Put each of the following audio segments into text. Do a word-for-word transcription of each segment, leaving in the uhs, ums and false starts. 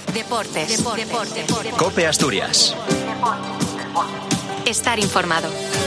Deportes. Deportes. Deportes. Deportes. COPE Asturias. Estar informado.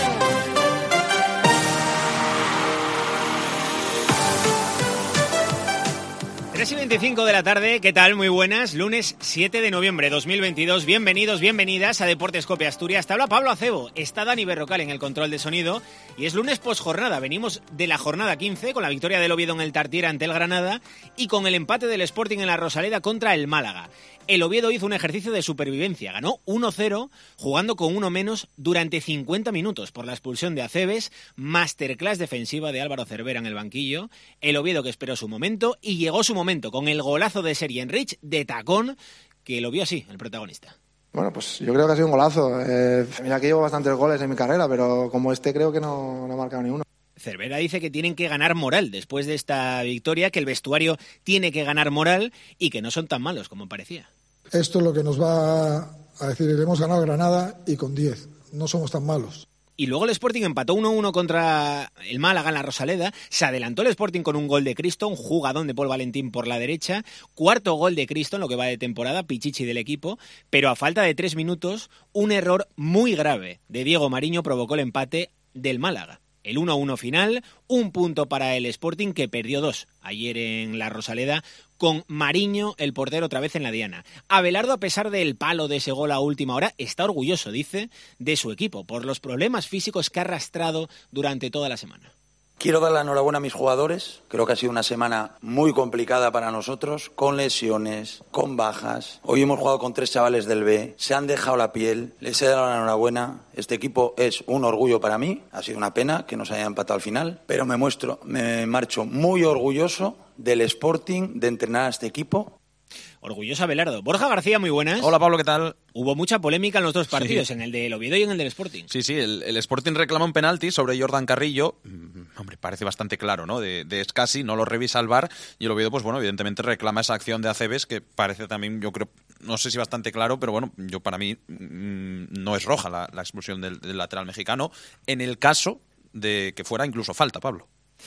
tres y veinticinco de la tarde, ¿qué tal? Muy buenas, lunes siete de noviembre de dos mil veintidós. Bienvenidos, bienvenidas a Deportes COPE Asturias. Te habla Pablo Acebo, está Dani Berrocal en el control de sonido y es lunes posjornada. Venimos de la jornada quince con la victoria del Oviedo en el Tartiere ante el Granada y con el empate del Sporting en la Rosaleda contra el Málaga. El Oviedo hizo un ejercicio de supervivencia, ganó uno cero jugando con uno menos durante cincuenta minutos por la expulsión de Acebes, masterclass defensiva de Álvaro Cervera en el banquillo, el Oviedo que esperó su momento y llegó su momento con el golazo de Sergi Enrich de tacón, que lo vio así el protagonista. Bueno, pues yo creo que ha sido un golazo. Eh, mira que llevo bastantes goles en mi carrera, pero como este creo que no, no he marcado ni uno. Cervera dice que tienen que ganar moral después de esta victoria, que el vestuario tiene que ganar moral y que no son tan malos como parecía. Esto es lo que nos va a decir, le hemos ganado a Granada y con diez, no somos tan malos. Y luego el Sporting empató uno uno contra el Málaga en la Rosaleda, se adelantó el Sporting con un gol de Cristo, un jugadón de Paul Valentín por la derecha, cuarto gol de Cristo en lo que va de temporada, pichichi del equipo, pero a falta de tres minutos, un error muy grave de Diego Mariño provocó el empate del Málaga. El uno a uno final, un punto para el Sporting que perdió dos ayer en la Rosaleda con Mariño, el portero, otra vez en la diana. Abelardo, a pesar del palo de ese gol a última hora, está orgulloso, dice, de su equipo por los problemas físicos que ha arrastrado durante toda la semana. Quiero dar la enhorabuena a mis jugadores. Creo que ha sido una semana muy complicada para nosotros, con lesiones, con bajas. Hoy hemos jugado con tres chavales del B, se han dejado la piel, les he dado la enhorabuena. Este equipo es un orgullo para mí. Ha sido una pena que nos haya empatado al final, pero me muestro, me marcho muy orgulloso del Sporting, de entrenar a este equipo. Orgulloso Abelardo. Borja García, muy buenas. Hola Pablo, ¿qué tal? Hubo mucha polémica en los dos partidos, sí. En el del Oviedo y en el del Sporting. Sí, sí, el, el Sporting reclama un penalti sobre Jordan Carrillo. Hombre, parece bastante claro, ¿no? De, de Escasi, no lo revisa el V A R. Y el Oviedo, pues bueno, evidentemente reclama esa acción de Acebes, que parece también, yo creo, no sé si bastante claro, pero bueno, yo para mí mmm, no es roja la, la expulsión del, del lateral mexicano, en el caso de que fuera incluso falta, Pablo.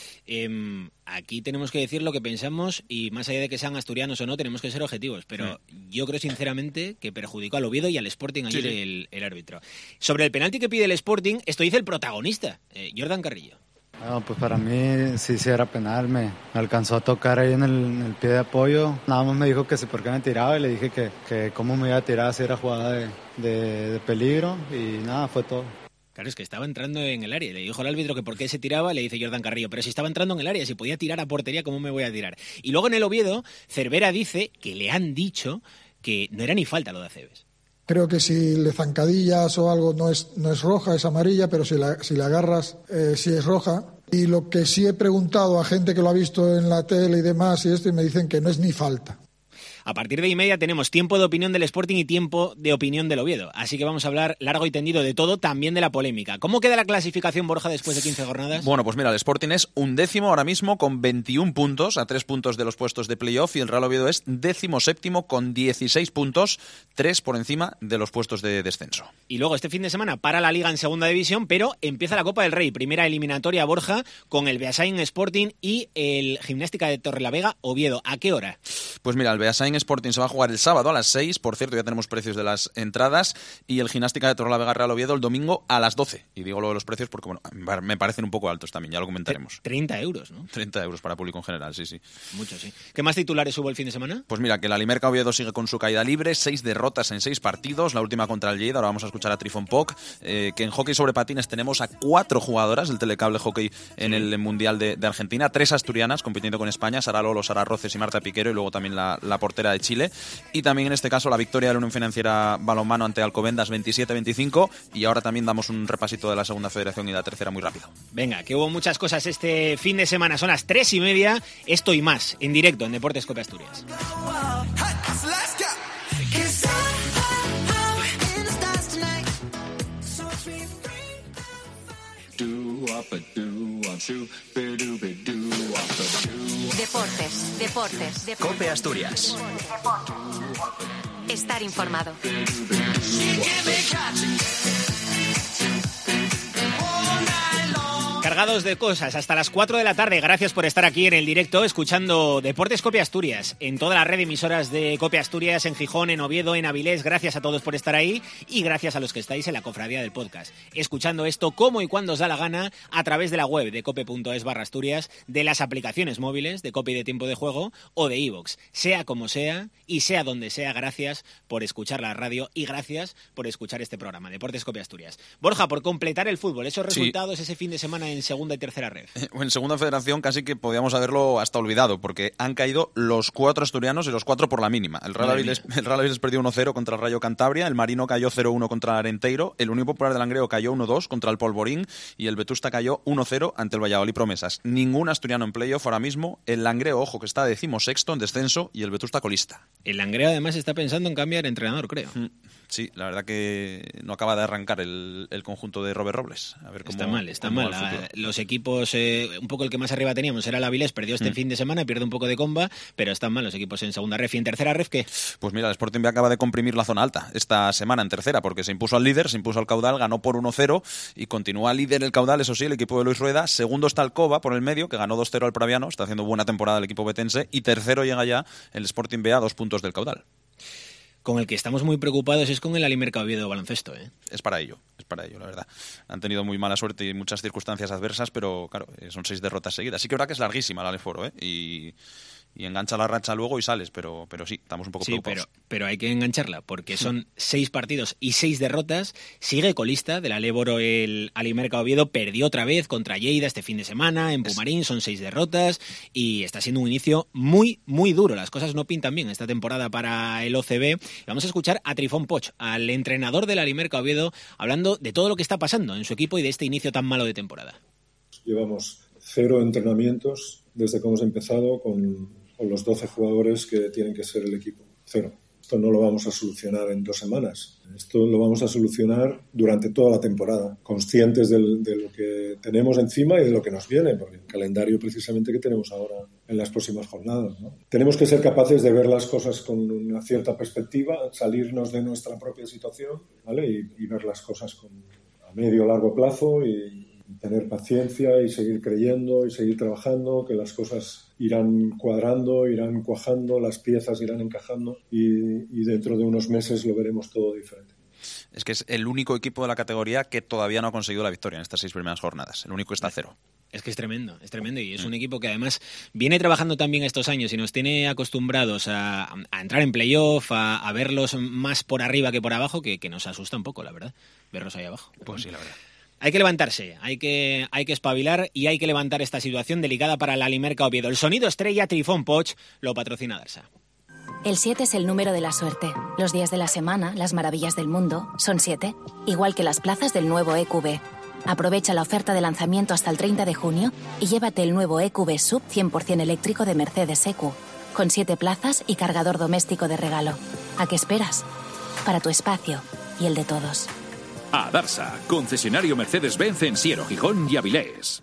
Eh, aquí tenemos que decir lo que pensamos y más allá de que sean asturianos o no, tenemos que ser objetivos, pero sí. Yo creo sinceramente que perjudicó al Oviedo y al Sporting ayer sí, sí. El, el árbitro. Sobre el penalti que pide el Sporting, esto dice el protagonista, eh, Jordan Carrillo. Bueno, pues para mí sí, sí era penal, me, me alcanzó a tocar ahí en el, en el pie de apoyo, nada más me dijo que si por qué me tiraba y le dije que, que cómo me iba a tirar si era jugada de, de, de peligro y nada, fue todo. Claro, es que estaba entrando en el área. Le dijo al árbitro que por qué se tiraba, le dice Jordan Carrillo. Pero si estaba entrando en el área, si podía tirar a portería, ¿cómo me voy a tirar? Y luego en el Oviedo, Cervera dice que le han dicho que no era ni falta lo de Acebes. Creo que si le zancadillas o algo no es, no es roja, es amarilla, pero si la, si la agarras eh, sí es roja. Y lo que sí he preguntado a gente que lo ha visto en la tele y demás y esto, y me dicen que no es ni falta. A partir de y media tenemos tiempo de opinión del Sporting y tiempo de opinión del Oviedo. Así que vamos a hablar largo y tendido de todo, también de la polémica. ¿Cómo queda la clasificación, Borja, después de quince jornadas? Bueno, pues mira, el Sporting es undécimo ahora mismo con veintiún puntos, a tres puntos de los puestos de playoff, y el Real Oviedo es décimo séptimo con dieciséis puntos, tres por encima de los puestos de descenso. Y luego este fin de semana para la Liga en segunda división, pero empieza la Copa del Rey, primera eliminatoria, Borja, con el Beasain Sporting y el Gimnástica de Torrelavega Oviedo. ¿A qué hora? Pues mira, el Beasain Sporting se va a jugar el sábado a las seis, por cierto ya tenemos precios de las entradas, y el Gimnástica de Torrelavega Real Oviedo el domingo a las doce. Y digo lo de los precios porque bueno, me parecen un poco altos también, ya lo comentaremos. treinta euros, ¿no? treinta euros para público en general, sí, sí. Mucho, sí. ¿Qué más titulares hubo el fin de semana? Pues mira, que la Limerca Oviedo sigue con su caída libre, seis derrotas en seis partidos, la última contra el Lleida, ahora vamos a escuchar a Trifon Poc, eh, que en hockey sobre patines tenemos a cuatro jugadoras del Telecable Hockey en sí. el Mundial de, de Argentina, tres asturianas compitiendo con España, Sara Lolo, Sara Roces y Marta Piquero, y luego también la, la portera de Chile, y también en este caso la victoria de la Unión Financiera Balonmano ante Alcobendas veintisiete veinticinco, y ahora también damos un repasito de la segunda federación y la tercera muy rápido. Venga, que hubo muchas cosas este fin de semana, son las tres y media, esto y más, en directo en Deportes COPE Asturias. Deportes, deportes, deportes. COPE Asturias. Estar informado. Carga cargados de cosas hasta las cuatro de la tarde. Gracias por estar aquí en el directo escuchando Deportes Cope Asturias en toda la red de emisoras de Cope Asturias, en Gijón, en Oviedo, en Avilés. Gracias a todos por estar ahí y gracias a los que estáis en la cofradía del podcast, escuchando esto como y cuando os da la gana a través de la web de cope punto es barra Asturias, de las aplicaciones móviles de Cope y de Tiempo de Juego o de iVoox. Sea como sea y sea donde sea, gracias por escuchar la radio y gracias por escuchar este programa, Deportes Cope Asturias. Borja, por completar el fútbol, esos resultados sí. Ese fin de semana en segunda y tercera red. En segunda federación casi que podíamos haberlo hasta olvidado, porque han caído los cuatro asturianos y los cuatro por la mínima. El Real Avilés, el Real Avilés perdió uno cero contra el Rayo Cantabria, el Marino cayó cero uno contra el Arenteiro, el Unión Popular de Langreo cayó uno dos contra el Polvorín y el Vetusta cayó uno cero ante el Valladolid Promesas. Ningún asturiano en playoff ahora mismo. El Langreo, ojo, que está decimosexto en descenso y el Vetusta colista. El Langreo además está pensando en cambiar de entrenador, creo. Sí, la verdad que no acaba de arrancar el, el conjunto de Robert Robles. A ver cómo, está mal, está mal. La, los equipos, eh, un poco el que más arriba teníamos era el Avilés, perdió este mm. fin de semana, pierde un poco de comba, pero están mal los equipos en segunda ref. ¿Y en tercera ref qué? Pues mira, el Sporting B acaba de comprimir la zona alta esta semana en tercera, porque se impuso al líder, se impuso al Caudal, ganó por uno cero y continúa líder el Caudal, eso sí, el equipo de Luis Rueda. Segundo está el Cova por el medio, que ganó dos cero al Praviano, está haciendo buena temporada el equipo betense, y tercero llega ya el Sporting B a dos puntos del Caudal. Con el que estamos muy preocupados es con el Alimerca Oviedo de baloncesto, ¿eh? Es para ello, es para ello, la verdad. Han tenido muy mala suerte y muchas circunstancias adversas, pero claro, son seis derrotas seguidas. Sí que es verdad que es larguísima la Aleforo, ¿eh? Y... y engancha la racha luego y sales, pero, pero sí, estamos un poco sí, preocupados. Pero, pero hay que engancharla, porque son seis partidos y seis derrotas. Sigue colista del Aleboro el Alimerca Oviedo, perdió otra vez contra Lleida este fin de semana, en Pumarín, son seis derrotas, y está siendo un inicio muy, muy duro. Las cosas no pintan bien esta temporada para el O C B. Vamos a escuchar a Trifón Poch, al entrenador del Alimerca Oviedo, hablando de todo lo que está pasando en su equipo y de este inicio tan malo de temporada. Llevamos cero entrenamientos desde que hemos empezado con... con los doce jugadores que tienen que ser el equipo. Cero. Esto no lo vamos a solucionar en dos semanas. Esto lo vamos a solucionar durante toda la temporada, conscientes del, de lo que tenemos encima y de lo que nos viene, porque el calendario precisamente que tenemos ahora en las próximas jornadas, ¿no? Tenemos que ser capaces de ver las cosas con una cierta perspectiva, salirnos de nuestra propia situación, ¿vale? y, y ver las cosas con, a medio o largo plazo y tener paciencia y seguir creyendo y seguir trabajando, que las cosas irán cuadrando, irán cuajando, las piezas irán encajando y, y dentro de unos meses lo veremos todo diferente. Es que es el único equipo de la categoría que todavía no ha conseguido la victoria en estas seis primeras jornadas. El único que está a cero. Es que es tremendo, es tremendo y es un equipo que además viene trabajando también estos años y nos tiene acostumbrados a, a entrar en playoff, a, a verlos más por arriba que por abajo, que, que nos asusta un poco, la verdad, verlos ahí abajo. Pues sí, la verdad. Hay que levantarse, hay que, hay que espabilar y hay que levantar esta situación delicada para el Alimerca Oviedo. El sonido estrella Trifón Poch lo patrocina Darsa. El siete es el número de la suerte. Los días de la semana, las maravillas del mundo, son siete. Igual que las plazas del nuevo E Q B. Aprovecha la oferta de lanzamiento hasta el treinta de junio y llévate el nuevo E Q B Sub cien por ciento eléctrico de Mercedes E Q. Con siete plazas y cargador doméstico de regalo. ¿A qué esperas? Para tu espacio y el de todos. A Darsa, concesionario Mercedes-Benz en Siero, Gijón y Avilés.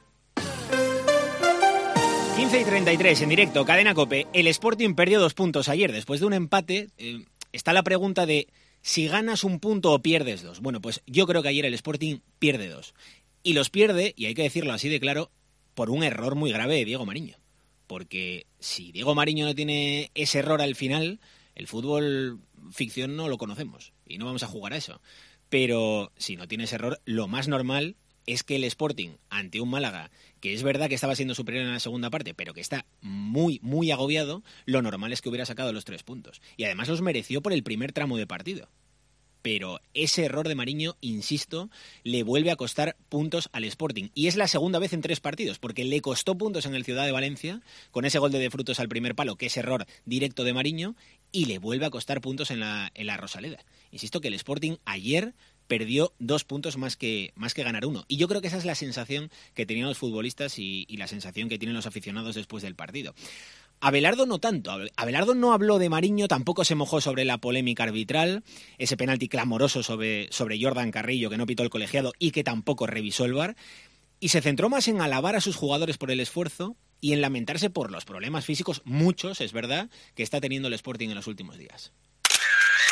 quince y treinta y tres en directo, Cadena COPE. El Sporting perdió dos puntos ayer. Después de un empate, eh, está la pregunta de si ganas un punto o pierdes dos. Bueno, pues yo creo que ayer el Sporting pierde dos. Y los pierde, y hay que decirlo así de claro, por un error muy grave de Diego Mariño. Porque si Diego Mariño no tiene ese error al final, el fútbol ficción no lo conocemos. Y no vamos a jugar a eso. Pero si no tienes error, lo más normal es que el Sporting, ante un Málaga, que es verdad que estaba siendo superior en la segunda parte, pero que está muy, muy agobiado, lo normal es que hubiera sacado los tres puntos. Y además los mereció por el primer tramo de partido. Pero ese error de Mariño, insisto, le vuelve a costar puntos al Sporting. Y es la segunda vez en tres partidos, porque le costó puntos en el Ciudad de Valencia, con ese gol de De Frutos al primer palo, que es error directo de Mariño, y le vuelve a costar puntos en la, en la Rosaleda. Insisto que el Sporting ayer perdió dos puntos más que, más que ganar uno. Y yo creo que esa es la sensación que tenían los futbolistas y, y la sensación que tienen los aficionados después del partido. Abelardo no tanto. Abelardo no habló de Mariño, tampoco se mojó sobre la polémica arbitral, ese penalti clamoroso sobre, sobre Jordan Carrillo que no pitó el colegiado y que tampoco revisó el V A R, y se centró más en alabar a sus jugadores por el esfuerzo y en lamentarse por los problemas físicos, muchos, es verdad, que está teniendo el Sporting en los últimos días.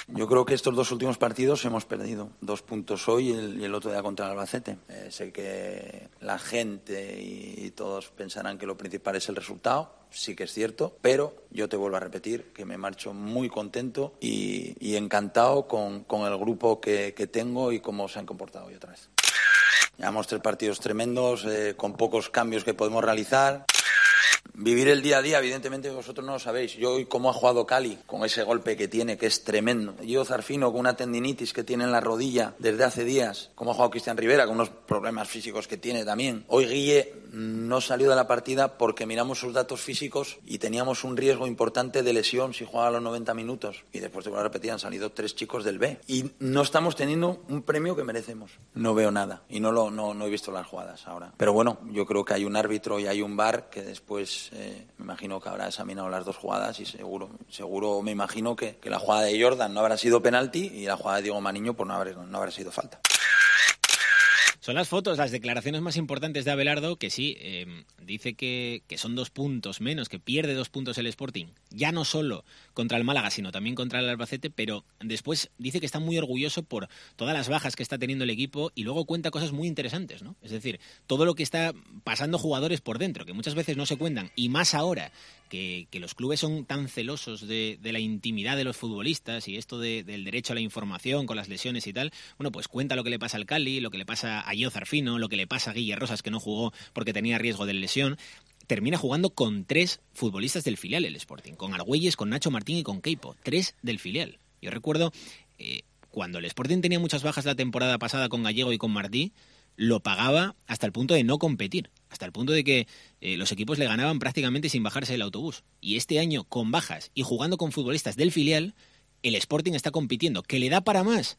Yo creo que estos dos últimos partidos hemos perdido. Dos puntos hoy y el, y el otro día contra el Albacete. Eh, sé que la gente y, y todos pensarán que lo principal es el resultado. Sí que es cierto, pero yo te vuelvo a repetir que me marcho muy contento y, y encantado con, con el grupo que, que tengo y cómo se han comportado hoy otra vez. Llevamos tres partidos tremendos, eh, con pocos cambios que podemos realizar. Vivir el día a día, evidentemente vosotros no lo sabéis. Yo hoy cómo ha jugado Cali, con ese golpe que tiene, que es tremendo. Yo Zarfino con una tendinitis que tiene en la rodilla desde hace días. Cómo ha jugado Cristian Rivera con unos problemas físicos que tiene también. Hoy Guille no salió de la partida porque miramos sus datos físicos y teníamos un riesgo importante de lesión si jugaba los noventa minutos. Y después de repetir han salido tres chicos del B. Y no estamos teniendo un premio que merecemos. No veo nada y no, lo, no, no he visto las jugadas ahora. Pero bueno, yo creo que hay un árbitro y hay un V A R que después... Eh, me imagino que habrá examinado las dos jugadas y seguro, seguro me imagino que, que la jugada de Jordan no habrá sido penalti y la jugada de Diego Mariño pues no habrá, no habrá sido falta. Son las fotos, las declaraciones más importantes de Abelardo, que sí, eh, dice que, que son dos puntos menos, que pierde dos puntos el Sporting, ya no solo contra el Málaga, sino también contra el Albacete, pero después dice que está muy orgulloso por todas las bajas que está teniendo el equipo y luego cuenta cosas muy interesantes, ¿no? Es decir, todo lo que está pasando jugadores por dentro, que muchas veces no se cuentan, y más ahora que, que los clubes son tan celosos de, de la intimidad de los futbolistas y esto de, del derecho a la información con las lesiones y tal, bueno, pues cuenta lo que le pasa al Cali, lo que le pasa a Gio Zarfino, lo que le pasa a Guille Rosas, que no jugó porque tenía riesgo de lesión. Termina jugando con tres futbolistas del filial el Sporting, con Argüelles, con Nacho Martín y con Queipo, tres del filial. Yo recuerdo eh, cuando el Sporting tenía muchas bajas la temporada pasada con Gallego y con Martí, lo pagaba hasta el punto de no competir, hasta el punto de que eh, los equipos le ganaban prácticamente sin bajarse del autobús. Y este año, con bajas y jugando con futbolistas del filial, el Sporting está compitiendo, que le da para más.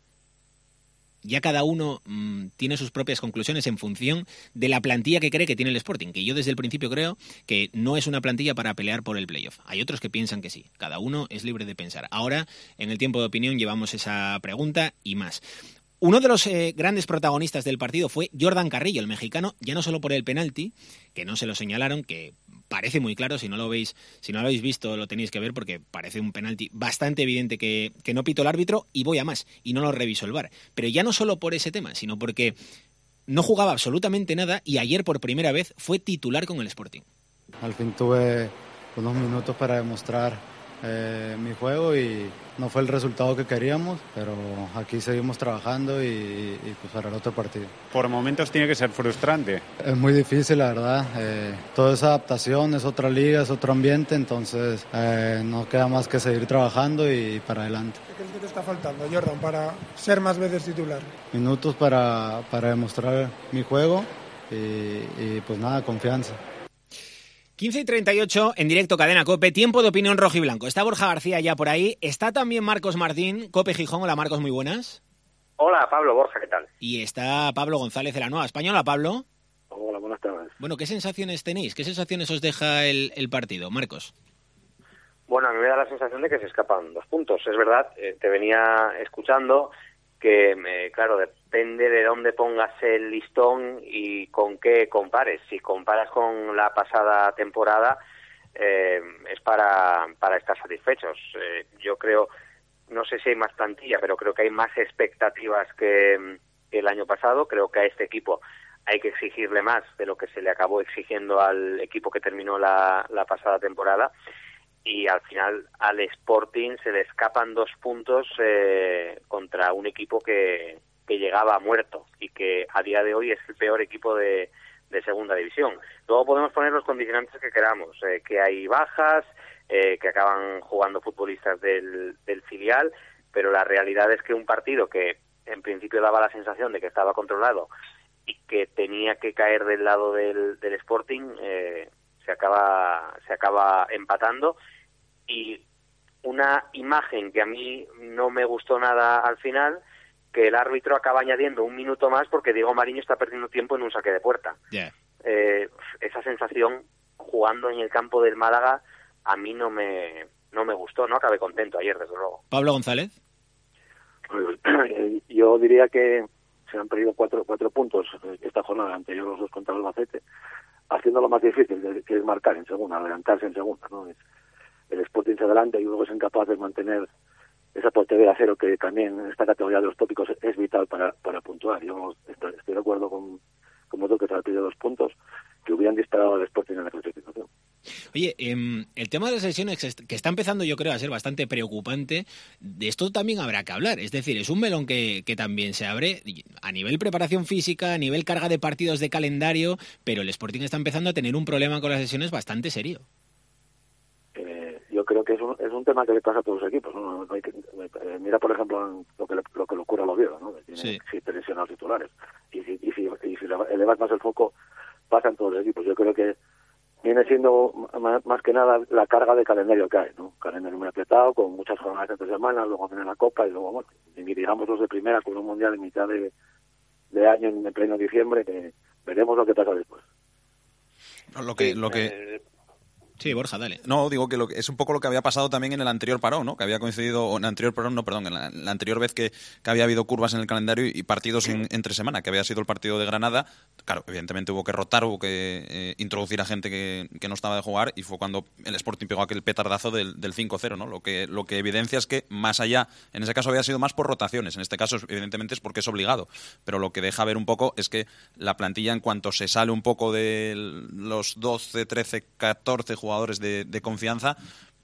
Ya cada uno mmm, tiene sus propias conclusiones en función de la plantilla que cree que tiene el Sporting, que yo desde el principio creo que no es una plantilla para pelear por el playoff. Hay otros que piensan que sí, cada uno es libre de pensar. Ahora, en el tiempo de opinión, llevamos esa pregunta y más. Uno de los eh, grandes protagonistas del partido fue Jordan Carrillo, el mexicano, ya no solo por el penalti, que no se lo señalaron, que parece muy claro, si no lo veis, si no lo habéis visto lo tenéis que ver porque parece un penalti bastante evidente que, que no pitó el árbitro, y voy a más, y no lo revisó el V A R. Pero ya no solo por ese tema, sino porque no jugaba absolutamente nada y ayer por primera vez fue titular con el Sporting. Al fin tuve unos minutos para demostrar eh, mi juego y no fue el resultado que queríamos, pero aquí seguimos trabajando y, y pues para el otro partido. Por momentos tiene que ser frustrante. Es muy difícil, la verdad. Eh, toda esa adaptación, es otra liga, es otro ambiente, entonces eh, no queda más que seguir trabajando y para adelante. ¿Qué crees que te está faltando, Jordan, para ser más veces titular? Minutos para, para demostrar mi juego y, y pues nada, confianza. quince y treinta y ocho en directo Cadena COPE, tiempo de opinión rojiblanco. Está Borja García ya por ahí, está también Marcos Martín, COPE Gijón. Hola Marcos, muy buenas. Hola Pablo, Borja, ¿qué tal? Y está Pablo González de la Nueva Española. Pablo. Hola, buenas tardes. Bueno, ¿qué sensaciones tenéis? ¿Qué sensaciones os deja el, el partido, Marcos? Bueno, a mí me da la sensación de que se escapan dos puntos. Es verdad, eh, te venía escuchando que, eh, claro, depende de dónde pongas el listón y con qué compares. Si comparas con la pasada temporada, eh, es para, para estar satisfechos. Eh, yo creo, no sé si hay más plantilla, pero creo que hay más expectativas que, que el año pasado. Creo que a este equipo hay que exigirle más de lo que se le acabó exigiendo al equipo que terminó la, la pasada temporada. Y al final al Sporting se le escapan dos puntos eh, contra un equipo que, que llegaba muerto y que a día de hoy es el peor equipo de, de segunda división. Luego podemos poner los condicionantes que queramos, eh, que hay bajas, eh, que acaban jugando futbolistas del, del filial, pero la realidad es que un partido que en principio daba la sensación de que estaba controlado y que tenía que caer del lado del, del Sporting, eh, se acaba se acaba empatando. Y una imagen que a mí no me gustó nada al final, que el árbitro acaba añadiendo un minuto más porque Diego Mariño está perdiendo tiempo en un saque de puerta. Yeah. Eh, esa sensación jugando en el campo del Málaga a mí no me no me gustó, no acabé contento ayer, desde luego. Pablo González. Yo diría que se han perdido cuatro cuatro puntos esta jornada anterior, los dos contra el Albacete, haciendo lo más difícil, que es marcar en segunda, adelantarse en segunda, ¿no? El Sporting se adelanta y luego es incapaz de mantener esa portería a cero que también en esta categoría de los tópicos es vital para, para puntuar. Yo estoy, estoy de acuerdo con, con vosotros que se han pedido dos puntos que hubieran disparado al Sporting en la clasificación. Oye, eh, el tema de las lesiones que está empezando yo creo a ser bastante preocupante, de esto también habrá que hablar. Es decir, es un melón que, que también se abre a nivel preparación física, a nivel carga de partidos de calendario, pero el Sporting está empezando a tener un problema con las lesiones bastante serio. Eh, yo creo que es un, es un tema que le pasa a todos los equipos, ¿no? No hay que, eh, mira, por ejemplo, lo que le, lo que le ocurre al Oviedo, ¿no? Que tiene Sí. siete lesionados titulares. Y si, y si, y si elevas más el foco, pasa en todos los equipos. Yo creo que viene siendo más, más que nada la carga de calendario que hay, ¿no? Calendario muy apretado, con muchas jornadas entre semanas, luego viene la Copa y luego, bueno, y digamos los de primera con un Mundial en mitad de, de año, en pleno diciembre, que veremos lo que pasa después. No, lo que... Lo que... Eh, Sí, Borja, dale. No, digo que, lo que es un poco lo que había pasado también en el anterior parón, ¿no? Que había coincidido, o en el anterior parón, no, perdón, en la, en la anterior vez que, que había habido curvas en el calendario y partidos en, entre semana, que había sido el partido de Granada. Claro, evidentemente hubo que rotar, hubo que eh, introducir a gente que, que no estaba de jugar y fue cuando el Sporting pegó aquel petardazo del, del cinco cero, ¿no? Lo que, lo que evidencia es que más allá, en ese caso había sido más por rotaciones, en este caso evidentemente es porque es obligado, pero lo que deja ver un poco es que la plantilla, en cuanto se sale un poco de los doce, trece, catorce jugadores de, de confianza,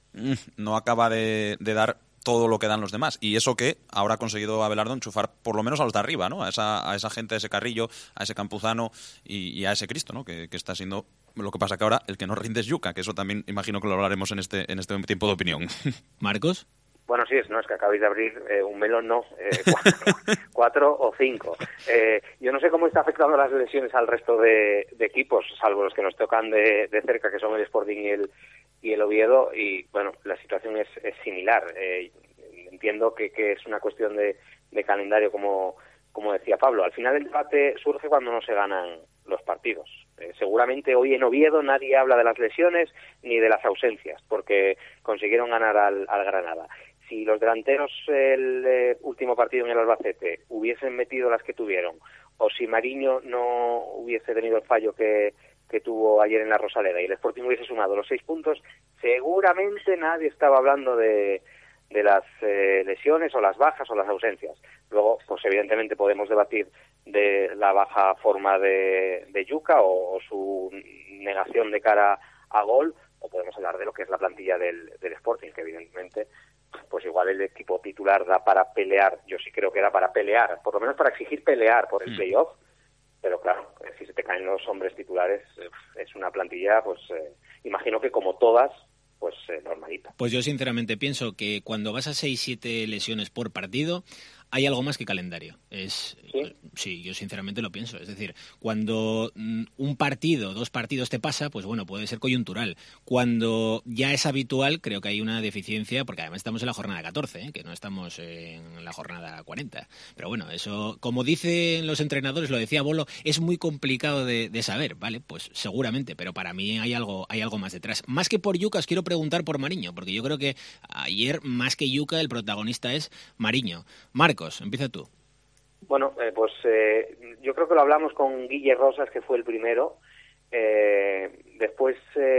no acaba de, de dar todo lo que dan los demás. Y eso que ahora ha conseguido Abelardo enchufar por lo menos a los de arriba, ¿no? A esa, a esa gente, a ese Carrillo, a ese Campuzano y, y a ese Cristo, ¿no? Que, que está siendo... Lo que pasa que ahora el que no rinde es Yuka, que eso también imagino que lo hablaremos en este, en este tiempo de opinión. ¿Marcos? Bueno, sí, es, no, es que acabáis de abrir eh, un melón, no, eh, cuatro, cuatro o cinco. Eh, yo no sé cómo está afectando las lesiones al resto de, de equipos, salvo los que nos tocan de, de cerca, que son el Sporting y el, y el Oviedo, y bueno, la situación es, es similar. Eh, entiendo que, que es una cuestión de, de calendario, como, como decía Pablo. Al final el debate surge cuando no se ganan los partidos. Eh, seguramente hoy en Oviedo nadie habla de las lesiones ni de las ausencias, porque consiguieron ganar al, al Granada. Si los delanteros el eh, último partido en el Albacete hubiesen metido las que tuvieron, o si Mariño no hubiese tenido el fallo que, que tuvo ayer en la Rosaleda y el Sporting hubiese sumado los seis puntos, seguramente nadie estaba hablando de, de las eh, lesiones o las bajas o las ausencias. Luego, pues evidentemente podemos debatir de la baja forma de, de Yuka o, o su negación de cara a gol, o podemos hablar de lo que es la plantilla del, del Sporting, que evidentemente pues igual el equipo titular da para pelear, yo sí creo que da para pelear, por lo menos para exigir pelear por el playoff, pero claro, si se te caen los hombres titulares, es una plantilla, pues eh, imagino que como todas, pues eh, normalita. Pues yo sinceramente pienso que cuando vas a seis siete lesiones por partido, hay algo más que calendario. Es ¿Sí? sí, yo sinceramente lo pienso. Es decir, cuando un partido, dos partidos te pasa, pues bueno, puede ser coyuntural. Cuando ya es habitual, creo que hay una deficiencia, porque además estamos en la jornada catorce, ¿eh? Que no estamos en la jornada cuarenta. Pero bueno, eso, como dicen los entrenadores, lo decía Bolo, es muy complicado de, de saber, ¿vale? Pues seguramente, pero para mí hay algo, hay algo más detrás. Más que por Yuka, os quiero preguntar por Mariño, porque yo creo que ayer, más que Yuka, el protagonista es Mariño. Marcos, empieza tú. Bueno, eh, pues eh, yo creo que lo hablamos con Guille Rosas, que fue el primero. Eh, después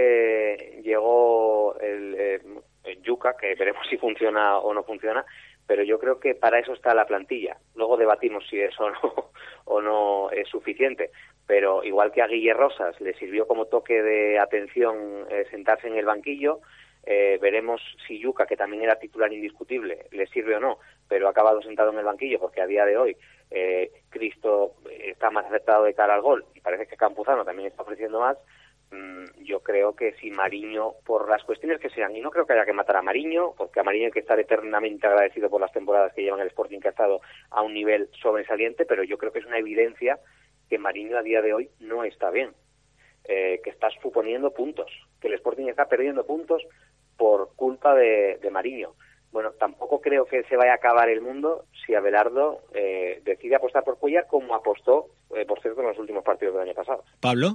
eh, llegó el, eh, el Yuka, que veremos si funciona o no funciona, pero yo creo que para eso está la plantilla. Luego debatimos si eso o no, o no es suficiente. Pero igual que a Guille Rosas le sirvió como toque de atención eh, sentarse en el banquillo, Eh, veremos si Yuka, que también era titular indiscutible, le sirve o no, pero ha acabado sentado en el banquillo porque a día de hoy eh, Cristo está más acertado de cara al gol y parece que Campuzano también está ofreciendo más. Mm, yo creo que si Mariño, por las cuestiones que sean, y no creo que haya que matar a Mariño, porque a Mariño hay que estar eternamente agradecido por las temporadas que lleva en el Sporting, que ha estado a un nivel sobresaliente, pero yo creo que es una evidencia que Mariño a día de hoy no está bien, eh, que está suponiendo puntos, que el Sporting está perdiendo puntos por culpa de, de Mariño. Bueno, tampoco creo que se vaya a acabar el mundo si Abelardo eh, decide apostar por Cuéllar, como apostó, eh, por cierto, en los últimos partidos del año pasado. ¿Pablo?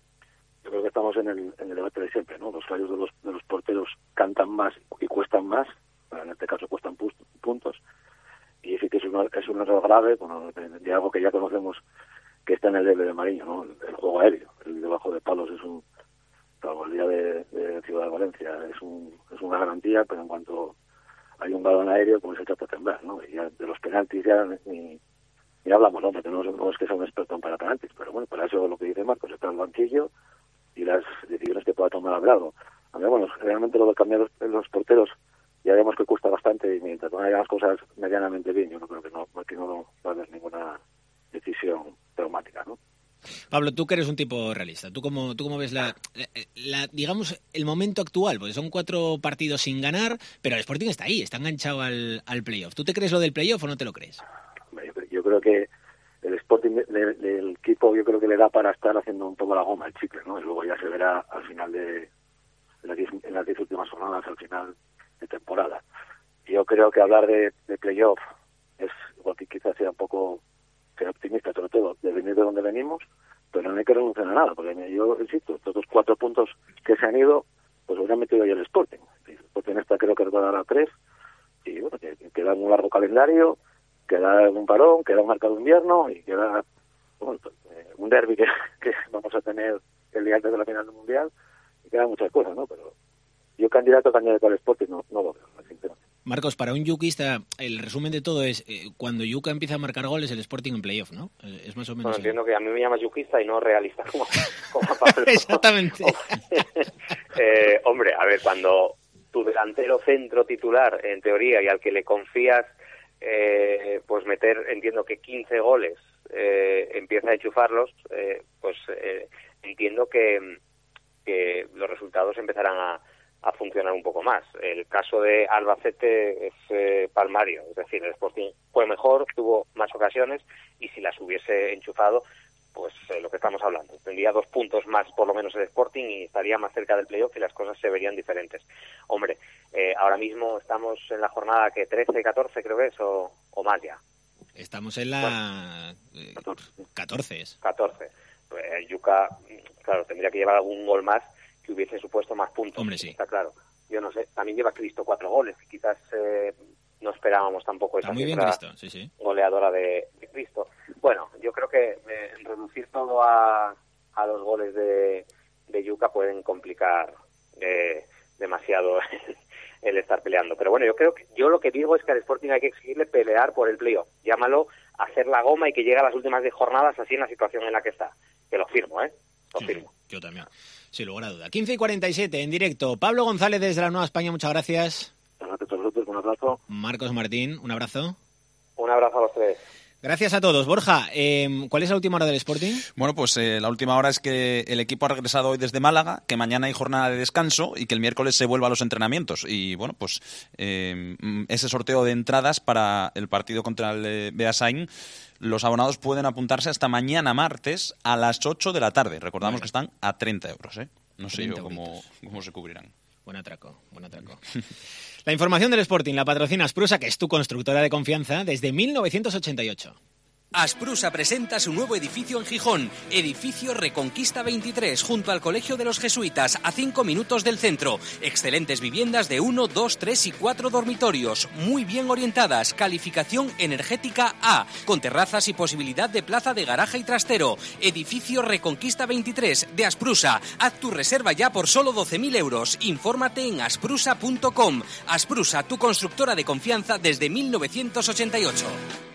Yo creo que estamos en el, en el debate de siempre, ¿no? Los fallos de los, de los porteros cantan más y cuestan más, en este caso cuestan puntos, y sí que es, una, es un error grave, bueno, de, de algo que ya conocemos que está en el debe de Mariño, ¿no? El, el juego aéreo, el debajo de palos es un... Salvo el día de, de Ciudad de Valencia, es, un, es una garantía, pero en cuanto hay un balón aéreo como se trata de temblar, ¿no? Y ya de los penaltis ya ni, ni hablamos, ¿no? Porque no, no es que sea un experto para penaltis, pero bueno, para eso lo que dice Marcos, está en el banquillo y las decisiones que pueda tomar Abrado. A mí, bueno, realmente lo de cambiar los, los porteros ya vemos que cuesta bastante y mientras no haya las cosas medianamente bien, yo no creo que no, que no va a haber ninguna decisión traumática, ¿no? Pablo, tú que eres un tipo realista, ¿tú cómo, tú cómo ves la, la, la, digamos, el momento actual? Porque son cuatro partidos sin ganar, pero el Sporting está ahí, está enganchado al, al playoff. ¿Tú te crees lo del playoff o no te lo crees? Yo, yo creo que el Sporting del de, equipo yo creo que le da para estar haciendo un poco la goma, el chicle, ¿no? Y luego ya se verá al final de, de las, diez, en las diez últimas jornadas, al final de temporada. Yo creo que hablar de, de playoff es igual que quizás sea un poco ser optimista, sobre todo de venir de donde venimos, pero no hay que renunciar a nada, porque yo insisto, estos dos cuatro puntos que se han ido, pues los han metido ahí el Sporting. El Sporting esta creo que va a dar a tres, y bueno, que, que queda un largo calendario, queda un parón, queda un mercado de invierno, y queda bueno, un derbi que, que vamos a tener el día antes de la final del Mundial, y quedan muchas cosas, ¿no? Pero yo candidato, candidato al Sporting no, no lo veo, sinceramente. Marcos, para un yuquista, el resumen de todo es eh, cuando Yuca empieza a marcar goles, el Sporting en playoff, ¿no? Eh, es más o menos... Bueno, entiendo que a mí me llamas yuquista y no realista, como, como a Pablo. Exactamente. eh, hombre, a ver, cuando tu delantero centro titular, en teoría, y al que le confías, eh, pues meter, entiendo que quince goles, eh, empieza a enchufarlos, eh, pues eh, entiendo que, que los resultados empezarán a a funcionar un poco más. El caso de Albacete es eh, palmario, es decir, el Sporting fue mejor, tuvo más ocasiones y si las hubiese enchufado, pues eh, lo que estamos hablando, tendría dos puntos más por lo menos el Sporting y estaría más cerca del playoff y las cosas se verían diferentes. Hombre, eh, ahora mismo estamos en la jornada que trece, catorce creo que es, o, o más ya. Estamos en la... Eh, catorce es. catorce. Pues el Yuca, claro, tendría que llevar algún gol más que hubiese supuesto más puntos. Hombre, sí. Está claro. Yo no sé, también lleva Cristo cuatro goles, quizás eh, no esperábamos tampoco esa muy bien Cristo, sí, sí. goleadora de, de Cristo. Bueno, yo creo que eh, reducir todo a, a los goles de, de Yuca pueden complicar eh, demasiado el estar peleando. Pero bueno, yo creo que yo lo que digo es que al Sporting hay que exigirle pelear por el playoff. Llámalo hacer la goma y que llegue a las últimas diez jornadas así en la situación en la que está. Que lo firmo, ¿eh? Lo sí, firmo. Yo también. Sin lugar a duda. quince y cuarenta y siete en directo. Pablo González desde la Nueva España, muchas gracias. Gracias a vosotros, un abrazo. Marcos Martín, un abrazo. Un abrazo a los tres. Gracias a todos. Borja, eh, ¿cuál es la última hora del Sporting? Bueno, pues eh, la última hora es que el equipo ha regresado hoy desde Málaga, que mañana hay jornada de descanso y que el miércoles se vuelva a los entrenamientos. Y bueno, pues eh, ese sorteo de entradas para el partido contra el eh, Beasain, los abonados pueden apuntarse hasta mañana martes a las ocho de la tarde. Recordamos bueno. que están a treinta euros, ¿eh? No sé yo cómo, cómo se cubrirán. Buen atraco, buen atraco. La información del Sporting la patrocina Asprusa, que es tu constructora de confianza desde mil novecientos ochenta y ocho. Asprusa presenta su nuevo edificio en Gijón, edificio Reconquista veintitrés, junto al Colegio de los Jesuitas, a cinco minutos del centro. Excelentes viviendas de uno, dos, tres y cuatro dormitorios, muy bien orientadas, calificación energética A, con terrazas y posibilidad de plaza de garaje y trastero. Edificio Reconquista veintitrés de Asprusa. Haz tu reserva ya por solo doce mil euros. Infórmate en asprusa punto com. Asprusa, tu constructora de confianza desde mil novecientos ochenta y ocho.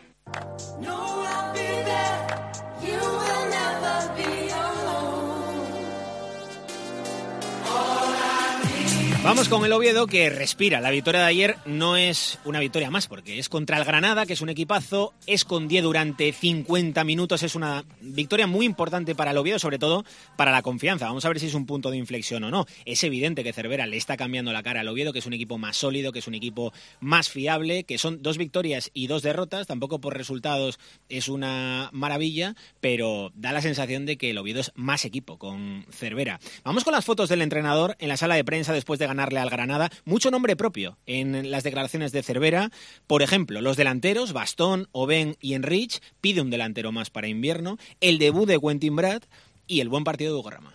Vamos con el Oviedo, que respira. La victoria de ayer no es una victoria más, porque es contra el Granada, que es un equipazo, es con diez durante cincuenta minutos, es una victoria muy importante para el Oviedo, sobre todo para la confianza. Vamos a ver si es un punto de inflexión o no. Es evidente que Cervera le está cambiando la cara al Oviedo, que es un equipo más sólido, que es un equipo más fiable, que son dos victorias y dos derrotas, tampoco por resultados es una maravilla, pero da la sensación de que el Oviedo es más equipo con Cervera. Vamos con las fotos del entrenador en la sala de prensa después de ganarle al Granada. Mucho nombre propio en las declaraciones de Cervera. Por ejemplo, los delanteros, Bastón, Oben y Enrich, pide un delantero más para invierno, el debut de Quentin Brad y el buen partido de Hugo Rama.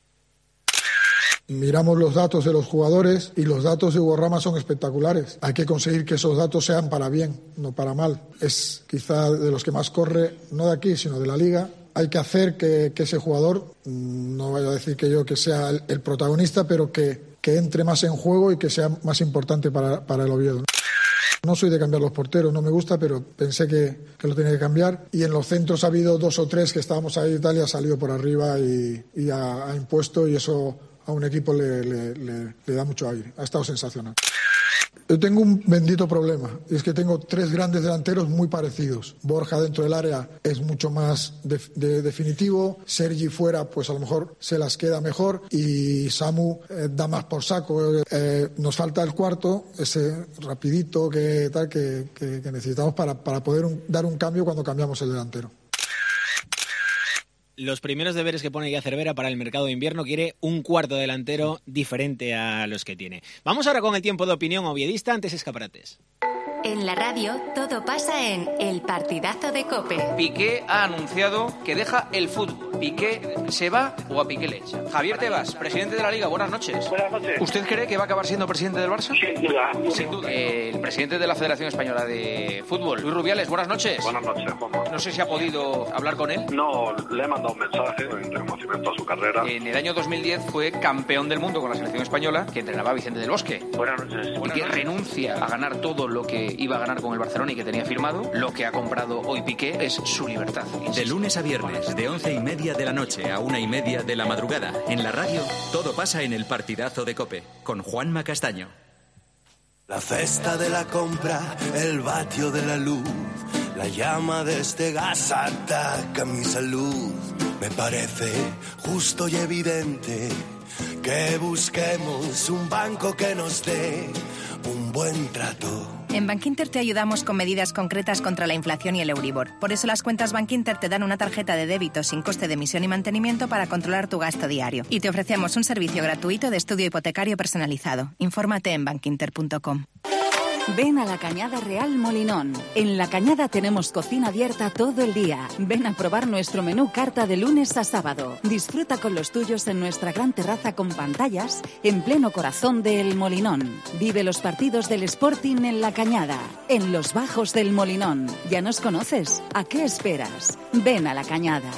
Miramos los datos de los jugadores y los datos de Hugo Rama son espectaculares. Hay que conseguir que esos datos sean para bien, no para mal. Es quizá de los que más corre, no de aquí, sino de la Liga. Hay que hacer que, que ese jugador, no vaya a decir que yo que sea el, el protagonista, pero que, que entre más en juego y que sea más importante para, para el Oviedo, ¿no? No soy de cambiar los porteros, no me gusta, pero pensé que, que lo tenía que cambiar. Y en los centros ha habido dos o tres que estábamos ahí y tal, y ha salido por arriba y, y ha, ha impuesto, y eso a un equipo le, le, le, le da mucho aire. Ha estado sensacional. Yo tengo un bendito problema, y es que tengo tres grandes delanteros muy parecidos. Borja dentro del área es mucho más de, de, definitivo, Sergi fuera pues a lo mejor se las queda mejor, y Samu eh, da más por saco. Eh, nos falta el cuarto, ese rapidito que, tal, que, que, que necesitamos para, para poder un, dar un cambio cuando cambiamos el delantero. Los primeros deberes que pone ya Cervera para el mercado de invierno: quiere un cuarto delantero diferente a los que tiene. Vamos ahora con el tiempo de opinión oviedista antes escaparates. En la radio todo pasa en El Partidazo de COPE. Piqué ha anunciado que deja el fútbol. ¿Piqué se va o a Piqué le echa? Javier Tebas, presidente de la Liga, buenas noches. Buenas noches. ¿Usted cree que va a acabar siendo presidente del Barça? Sin duda. Sin duda. Eh, el presidente de la Federación Española de Fútbol, Luis Rubiales, buenas noches. Buenas noches, Juanma. No sé si ha podido hablar con él. No, le he mandado un mensaje en reconocimiento a su carrera. En el año dos mil diez fue campeón del mundo con la selección española, que entrenaba a Vicente del Bosque. Buenas noches. Y que renuncia a ganar todo lo que iba a ganar con el Barcelona y que tenía firmado. Lo que ha comprado hoy Piqué es su libertad. Insisto. De lunes a viernes, de once y media de la noche a una y media de la madrugada, en la radio, todo pasa en El Partidazo de COPE, con Juanma Castaño. La cesta de la compra, el vatio de la luz, la llama de este gas ataca mi salud. Me parece justo y evidente que busquemos un banco que nos dé un buen trato. En Bankinter te ayudamos con medidas concretas contra la inflación y el Euribor. Por eso las cuentas Bankinter te dan una tarjeta de débito sin coste de emisión y mantenimiento para controlar tu gasto diario. Y te ofrecemos un servicio gratuito de estudio hipotecario personalizado. Infórmate en bankinter punto com. Ven a la Cañada Real Molinón. En la Cañada tenemos cocina abierta todo el día. Ven a probar nuestro menú carta de lunes a sábado. Disfruta con los tuyos en nuestra gran terraza con pantallas en pleno corazón del Molinón. Vive los partidos del Sporting en la Cañada, en los bajos del Molinón. ¿Ya nos conoces? ¿A qué esperas? Ven a la Cañada.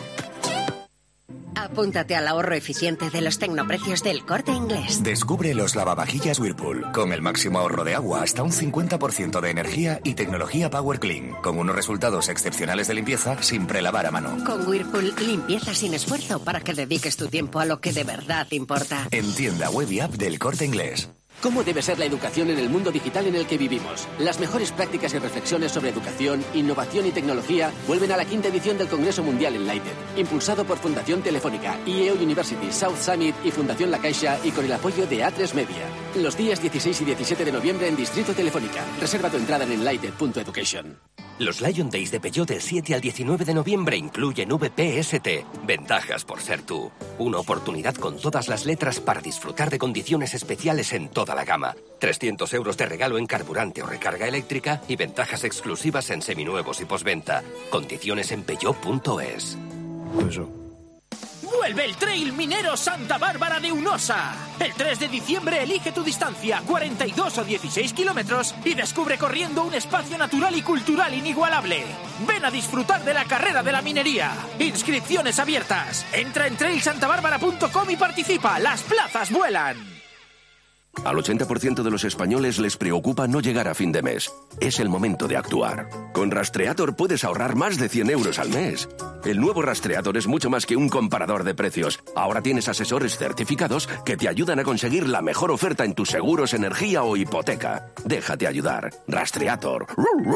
Apúntate al ahorro eficiente de los tecnoprecios del Corte Inglés. Descubre los lavavajillas Whirlpool, con el máximo ahorro de agua, hasta un cincuenta por ciento de energía y tecnología Power Clean, con unos resultados excepcionales de limpieza sin prelavar a mano. Con Whirlpool, limpieza sin esfuerzo para que dediques tu tiempo a lo que de verdad importa. En tienda web y app del Corte Inglés. ¿Cómo debe ser la educación en el mundo digital en el que vivimos? Las mejores prácticas y reflexiones sobre educación, innovación y tecnología vuelven a la quinta edición del Congreso Mundial Enlighted, impulsado por Fundación Telefónica, I E O University, South Summit y Fundación La Caixa, y con el apoyo de A tres Media. Los días dieciséis y diecisiete de noviembre en Distrito Telefónica. Reserva tu entrada en enlighted punto education. Los Lion Days de Peugeot del siete al diecinueve de noviembre incluyen V P S T. Ventajas por ser tú. Una oportunidad con todas las letras para disfrutar de condiciones especiales en toda la gama. trescientos euros de regalo en carburante o recarga eléctrica y ventajas exclusivas en seminuevos y postventa. Condiciones en peugeot punto es. Eso. Vuelve el Trail Minero Santa Bárbara de Unosa. El tres de diciembre elige tu distancia, cuarenta y dos o dieciséis kilómetros, y descubre corriendo un espacio natural y cultural inigualable. Ven a disfrutar de la carrera de la minería. Inscripciones abiertas. Entra en trail santa bárbara punto com y participa. Las plazas vuelan. Al ochenta por ciento de los españoles les preocupa no llegar a fin de mes. Es el momento de actuar. Con Rastreator puedes ahorrar más de cien euros al mes. El nuevo Rastreator es mucho más que un comparador de precios. Ahora tienes asesores certificados que te ayudan a conseguir la mejor oferta en tus seguros, energía o hipoteca. Déjate ayudar. Rastreator.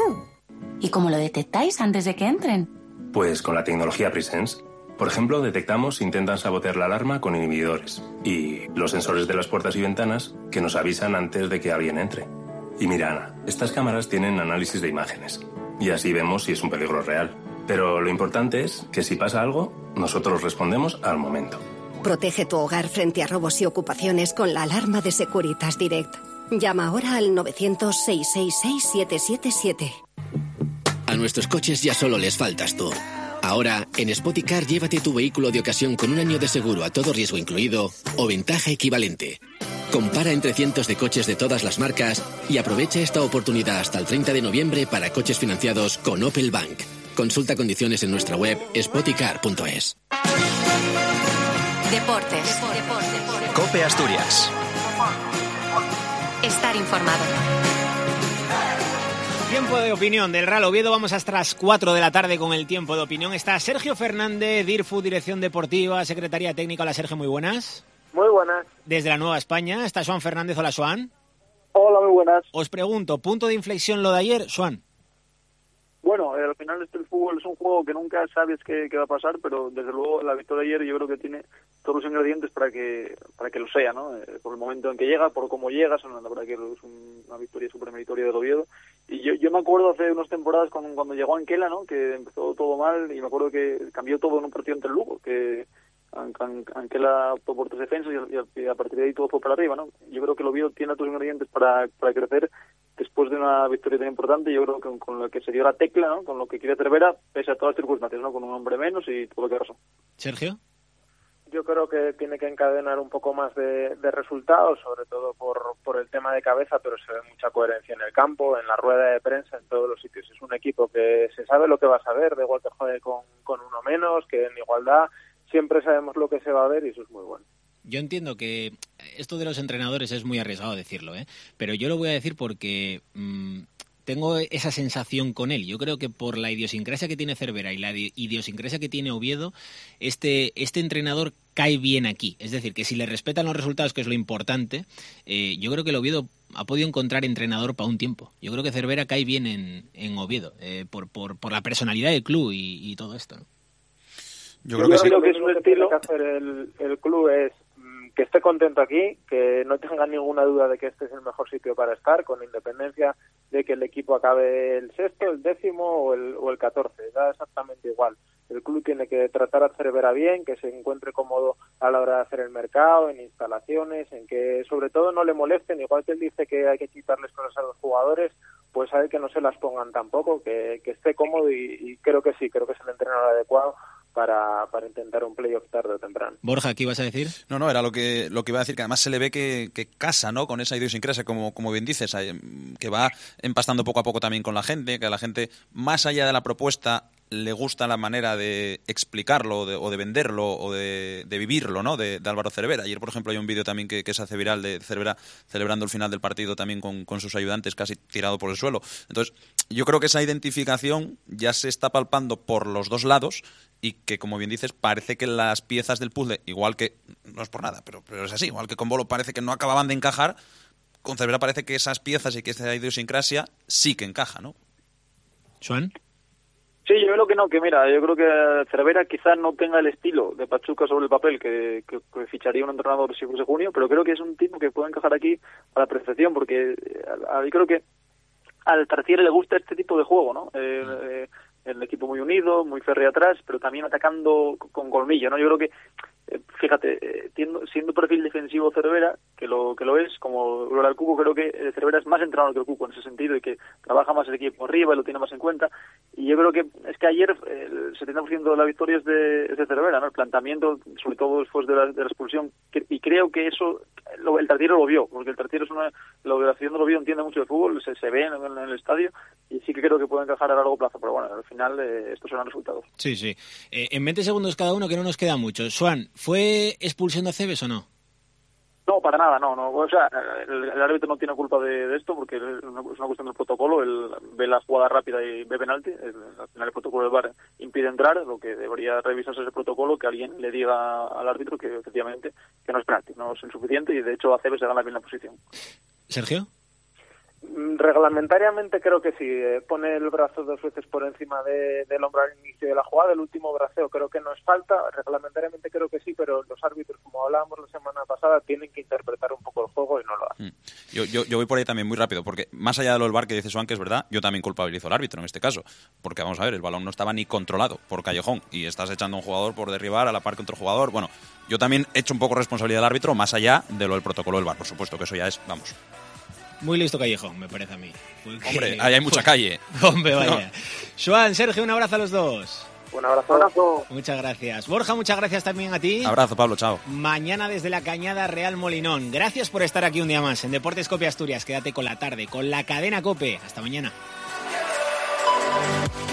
¿Y cómo lo detectáis antes de que entren? Pues con la tecnología Presence. Por ejemplo, detectamos si intentan sabotear la alarma con inhibidores y los sensores de las puertas y ventanas que nos avisan antes de que alguien entre. Y mira, Ana, estas cámaras tienen análisis de imágenes y así vemos si es un peligro real. Pero lo importante es que si pasa algo, nosotros respondemos al momento. Protege tu hogar frente a robos y ocupaciones con la alarma de Securitas Direct. Llama ahora al novecientos, seiscientos sesenta y seis, siete siete siete. A nuestros coches ya solo les faltas tú. Ahora, en Spoticar, llévate tu vehículo de ocasión con un año de seguro a todo riesgo incluido o ventaja equivalente. Compara entre cientos de coches de todas las marcas y aprovecha esta oportunidad hasta el treinta de noviembre para coches financiados con Opel Bank. Consulta condiciones en nuestra web spoticar punto es. Deportes. Deportes. COPE Asturias. Estar informado. tiempo de opinión del Real Oviedo. Vamos hasta las cuatro de la tarde con el tiempo de opinión. Está Sergio Fernández, DIRFU, Dirección Deportiva, Secretaría Técnica. Hola, Sergio, muy buenas. Muy buenas. Desde la Nueva España está Joan Fernández. Hola, Joan. Hola, muy buenas. Os pregunto, ¿punto de inflexión lo de ayer, Joan? Bueno, al final este el fútbol es un juego que nunca sabes qué, qué va a pasar, pero desde luego la victoria de ayer yo creo que tiene todos los ingredientes para que para que lo sea, ¿no? Eh, por el momento en que llega, por cómo llega, son, la verdad que es un, una victoria súper meritoria del Oviedo. Y yo, yo me acuerdo hace unas temporadas cuando, cuando llegó Anquela, ¿no? Que empezó todo mal y me acuerdo que cambió todo en un partido entre el Lugo, que Anquela optó por tres defensas y a, y a partir de ahí todo fue para arriba, ¿no? Yo creo que el Oviedo tiene otros ingredientes para, para crecer después de una victoria tan importante. Yo creo que con, con lo que se dio la tecla, ¿no? Con lo que quiere Cervera, pese a todas las circunstancias, ¿no? Con un hombre menos y todo lo que pasó. Sergio. Yo creo que tiene que encadenar un poco más de, de resultados, sobre todo por, por el tema de cabeza, pero se ve mucha coherencia en el campo, en la rueda de prensa, en todos los sitios. Es un equipo que se sabe lo que va a saber, da igual que juegue con, con uno menos, que en igualdad, siempre sabemos lo que se va a ver y eso es muy bueno. Yo entiendo que esto de los entrenadores es muy arriesgado decirlo, ¿eh? Pero yo lo voy a decir porque mmm, tengo esa sensación con él. Yo creo que por la idiosincrasia que tiene Cervera y la idiosincrasia que tiene Oviedo, este, este entrenador cae bien aquí. Es decir, que si le respetan los resultados, que es lo importante, eh, yo creo que el Oviedo ha podido encontrar entrenador para un tiempo. Yo creo que Cervera cae bien en, en Oviedo, eh, por, por, por la personalidad del club y, y todo esto, ¿no? Yo creo, Yo que, creo sí. que es un estilo que hacer el, el club es que esté contento aquí, que no tenga ninguna duda de que este es el mejor sitio para estar, con independencia de que el equipo acabe el sexto, el décimo o el, o el catorce, da exactamente igual. El club tiene que tratar a Cervera bien, que se encuentre cómodo a la hora de hacer el mercado, en instalaciones, en que sobre todo no le molesten, igual que él dice que hay que quitarles cosas a los jugadores, pues a él que no se las pongan tampoco, que, que esté cómodo y, y creo que sí, creo que es el entrenador adecuado para, para intentar un playoff tarde o temprano. Borja, ¿qué ibas a decir? No, no, era lo que lo que iba a decir, que además se le ve que, que casa, ¿no? Con esa idiosincrasia, como, como bien dices, que va empastando poco a poco también con la gente, que a la gente, más allá de la propuesta, le gusta la manera de explicarlo de, o de venderlo o de, de vivirlo, ¿no? De, de Álvaro Cervera. Ayer, por ejemplo, hay un vídeo también que, que se hace viral de Cervera celebrando el final del partido también con, con sus ayudantes casi tirado por el suelo. Entonces, yo creo que esa identificación ya se está palpando por los dos lados y que, como bien dices, parece que las piezas del puzzle, igual que, no es por nada, pero, pero es así, igual que con Bolo parece que no acababan de encajar, con Cervera parece que esas piezas y que esa idiosincrasia sí que encaja, ¿no? ¿Joan? Sí, yo creo que no, que mira, yo creo que Cervera quizás no tenga el estilo de Pachuca sobre el papel que, que, que ficharía un entrenador si fuese junio, pero creo que es un tipo que puede encajar aquí a la perfección, porque a, a, yo creo que al Tartiere le gusta este tipo de juego, ¿no? Eh, eh, el equipo muy unido, muy férreo atrás, pero también atacando con colmillo, ¿no? Yo creo que, eh, fíjate, eh, tiendo, siendo perfil defensivo Cervera, que lo que lo es, como lo era el Cuco, creo que Cervera es más entrenador que el Cuco en ese sentido y que trabaja más el equipo arriba y lo tiene más en cuenta. Y yo creo que es que ayer el setenta por ciento de la victoria es de, es de Cervera, ¿no? El planteamiento, sobre todo después de la, de la expulsión, que, y creo que eso lo, el Tartiere lo vio, porque el Tartiere es una, la operación de lo vio, entiende mucho de fútbol, se, se ve en, en el estadio y sí que creo que puede encajar a largo plazo, pero bueno, al final eh, estos serán resultados. Sí, sí. Eh, en veinte segundos cada uno, que no nos queda mucho. Juan, ¿fue expulsión de Aceves o no? No, para nada, no, no. O sea, el, el árbitro no tiene culpa de, de esto porque es una, es una cuestión del protocolo. Él ve la jugada rápida y ve penalti. El, al final el protocolo del V A R impide entrar, lo que debería revisarse ese protocolo, que alguien le diga al árbitro que efectivamente que no es penalti, no es insuficiente y de hecho Aceves se gana bien la posición. ¿Sergio? Reglamentariamente creo que sí, eh, pone el brazo dos veces por encima de, del hombro al inicio de la jugada, el último braceo creo que no es falta, reglamentariamente creo que sí, pero los árbitros, como hablábamos la semana pasada, tienen que interpretar un poco el juego y no lo hacen. Yo, yo, yo voy por ahí también muy rápido, porque más allá de lo del V A R que dice Juan, que es verdad, yo también culpabilizo al árbitro en este caso, porque vamos a ver, el balón no estaba ni controlado por Callejón y estás echando a un jugador por derribar a la par que otro jugador. Bueno, yo también he hecho un poco responsabilidad del árbitro, más allá de lo del protocolo del V A R, por supuesto, que eso ya es, vamos... Muy listo Callejón, me parece a mí. Porque... Hombre, ahí hay mucha calle. Hombre, vaya. Joan, Sergio, un abrazo a los dos. Un abrazo. Un abrazo. Muchas gracias. Borja, muchas gracias también a ti. Abrazo, Pablo, chao. Mañana desde la Cañada Real Molinón. Gracias por estar aquí un día más en Deportes COPE Asturias. Quédate con la tarde, con la cadena COPE. Hasta mañana.